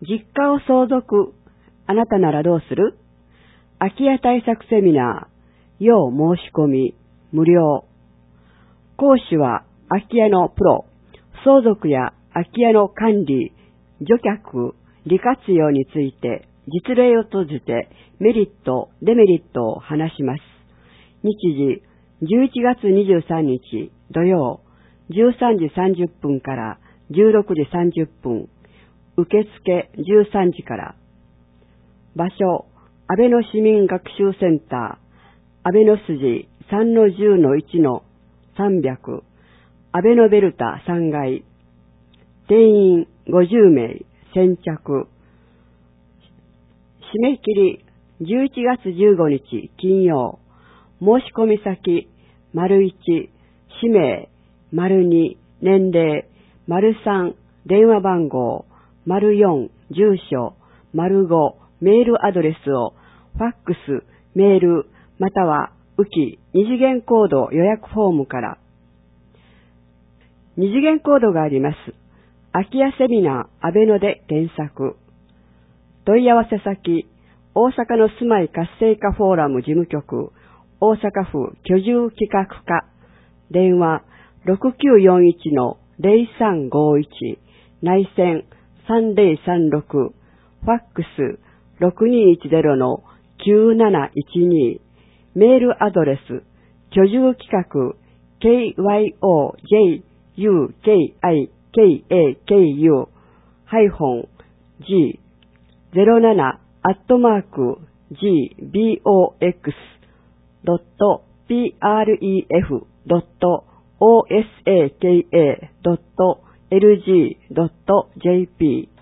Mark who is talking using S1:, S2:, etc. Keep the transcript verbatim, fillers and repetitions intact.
S1: 実家を相続、あなたならどうする？空き家対策セミナー、要申し込み、無料。講師は空き家のプロ、相続や空き家の管理、除却、利活用について実例を閉じてメリット、デメリットを話します。日時、じゅういちがつにじゅうさんにち土曜、じゅうさんじさんじゅっぷんからじゅうろくじさんじゅっぷん、受付じゅうさんじから。場所、安倍野市民学習センター、安倍野筋 さんのじゅうのいちのさんびゃく、安倍野ベルタさんがい。定員ごじゅうめい、先着。締め切りじゅういちがつじゅうごにち金曜。申し込み先、丸いち、氏名、丸に、年齢、丸さん、電話番号、丸よん、住所、丸ご、メールアドレスをファックス、メール、または浮き二次元コード予約フォームから。二次元コードがあります。空き家セミナー安倍野で検索。問い合わせ先、大阪の住まい活性化フォーラム事務局、大阪府居住企画課、電話 ろくきゅうよんいちのぜろさんごいち、内線さんぜろさんろく、ファックスろくにいちゼロのきゅうなないちに、メールアドレス、居住企画 ケーワイオージェイユーケーアイケーエーケーユー ハイフォン G ゼロななアットマーク ジービーオーエックスドットピーアールイーエフドットオーエスエーケーエードットエルジードットジェーピー